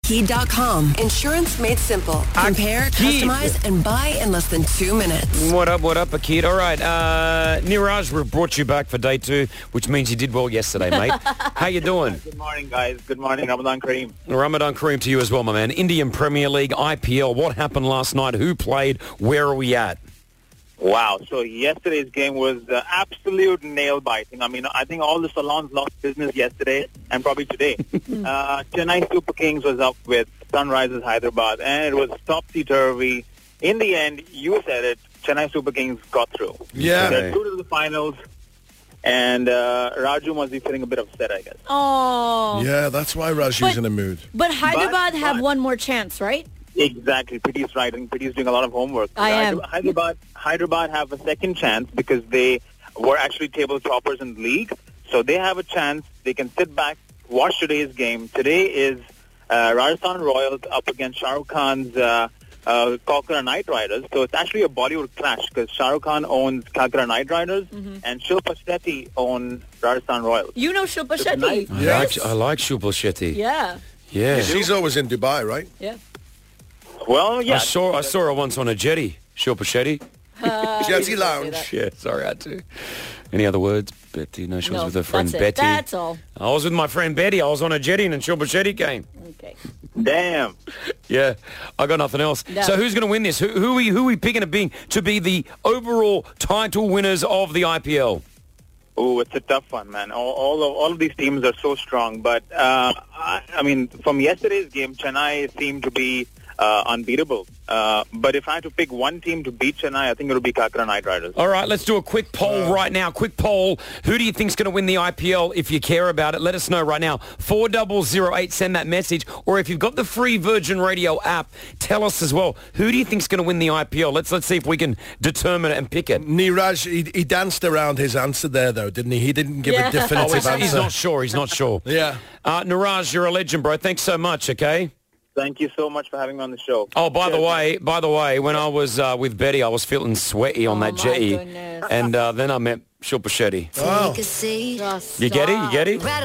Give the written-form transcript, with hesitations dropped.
Akid.com. Insurance made simple. Compare, customize, and buy in less than 2 minutes. What up, Akid? All right, Niraj, we brought you back for day 2, which means you did well yesterday, mate. How you doing? Good morning, guys. Good morning. Ramadan Kareem. Ramadan Kareem to you as well, my man. Indian Premier League, IPL, what happened last night? Who played? Where are we at? Wow. So yesterday's game was absolute nail-biting. I mean, I think all the salons lost business yesterday and probably today. Chennai Super Kings was up with Sunrisers Hyderabad, and it was topsy-turvy. In the end, you said it, Chennai Super Kings got through. Yeah. They're through to the finals, and Raju must be feeling a bit upset, I guess. Oh. Yeah, that's why Raju's in a mood. But Hyderabad have one more chance, right? Exactly. Pretty's right, and Pretty's doing a lot of homework. I am. Hyderabad have a second chance because they were actually table toppers in the league. So they have a chance. They can sit back, watch today's game. Today is Rajasthan Royals up against Shah Rukh Khan's Calcutta Knight Riders. So it's actually a Bollywood clash because Shah Rukh Khan owns Calcutta Knight Riders and Shilpa Shetty owns Rajasthan Royals. You know Shilpa Shetty. I like Shilpa Shetty. Yeah. Yeah. She's always in Dubai, right? Yeah. Well, yeah. I saw her once on a jetty. Shilpa Shetty. Jetty Lounge. Yeah, sorry, I had to. Any other words? Betty? No, she was with her friend that's it. Betty. That's all. I was with my friend Betty. I was on a jetty and Shilpa Shetty came. Okay. Damn. Yeah, I got nothing else. No. So who's going to win this? Who are we picking to be the overall title winners of the IPL? Oh, it's a tough one, man. All of these teams are so strong. But, I mean, from yesterday's game, Chennai seemed to be unbeatable. But if I had to pick one team to beat Chennai, I think it would be Calcutta Knight Riders. All right, let's do a quick poll right now. Quick poll. Who do you think's going to win the IPL? If you care about it, let us know right now. 4008, send that message. Or if you've got the free Virgin Radio app, tell us as well. Who do you think's going to win the IPL? Let's see if we can determine it and pick it. Niraj, he danced around his answer there, though, didn't he? He didn't give a definitive answer. He's not sure. He's not sure. Yeah. Niraj, you're a legend, bro. Thanks so much, okay? Thank you so much for having me on the show. Oh, by the way, when I was with Betty, I was feeling sweaty on that jetty. Goodness. And then I met Shilpa Shetty. Wow. You get it?